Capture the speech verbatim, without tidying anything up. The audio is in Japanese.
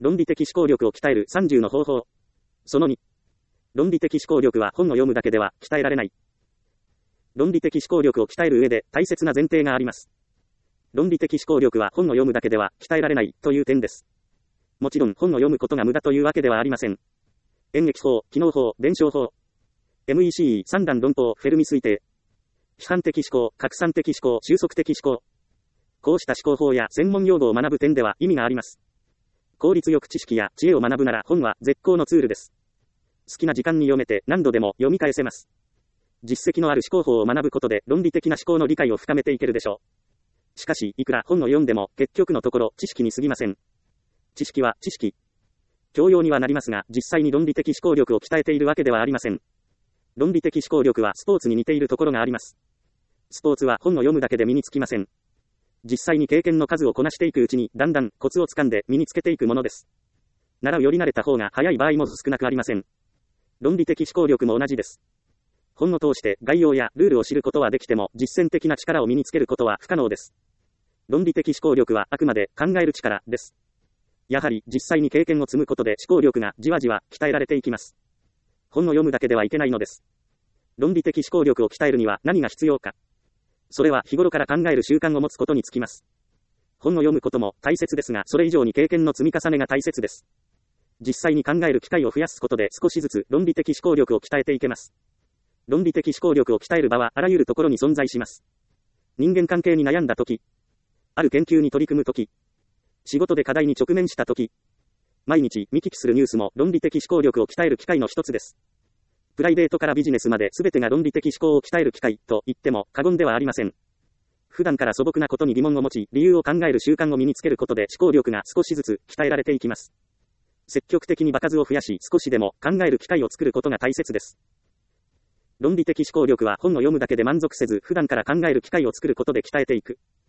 論理的思考力を鍛えるさんじゅうの方法。そのに。論理的思考力は本を読むだけでは鍛えられない。論理的思考力を鍛える上で大切な前提があります。論理的思考力は本を読むだけでは鍛えられないという点です。もちろん本を読むことが無駄というわけではありません。演劇法、機能法、伝承法。エムイーシー、三段論法、フェルミ推定。批判的思考、拡散的思考、収束的思考。こうした思考法や専門用語を学ぶ点では意味があります。効率よく知識や知恵を学ぶなら本は絶好のツールです。好きな時間に読めて何度でも読み返せます。実績のある思考法を学ぶことで論理的な思考の理解を深めていけるでしょう。しかし、いくら本を読んでも結局のところ知識に過ぎません。知識は知識。教養にはなりますが、実際に論理的思考力を鍛えているわけではありません。論理的思考力はスポーツに似ているところがあります。スポーツは本を読むだけで身につきません。実際に経験の数をこなしていくうちに、だんだんコツをつかんで身につけていくものです。習うより慣れた方が早い場合も少なくありません。論理的思考力も同じです。本を通して概要やルールを知ることはできても、実践的な力を身につけることは不可能です。論理的思考力はあくまで考える力です。やはり実際に経験を積むことで思考力がじわじわ鍛えられていきます。本を読むだけではいけないのです。論理的思考力を鍛えるには何が必要か。それは日頃から考える習慣を持つことにつきます。本を読むことも大切ですが、それ以上に経験の積み重ねが大切です。実際に考える機会を増やすことで少しずつ論理的思考力を鍛えていけます。論理的思考力を鍛える場はあらゆるところに存在します。人間関係に悩んだとき、ある研究に取り組むとき、仕事で課題に直面したとき、毎日見聞きするニュースも論理的思考力を鍛える機会の一つです。プライベートからビジネスまで全てが論理的思考を鍛える機会と言っても過言ではありません。普段から素朴なことに疑問を持ち、理由を考える習慣を身につけることで思考力が少しずつ鍛えられていきます。積極的に場数を増やし、少しでも考える機会を作ることが大切です。論理的思考力は本を読むだけで満足せず、普段から考える機会を作ることで鍛えていく。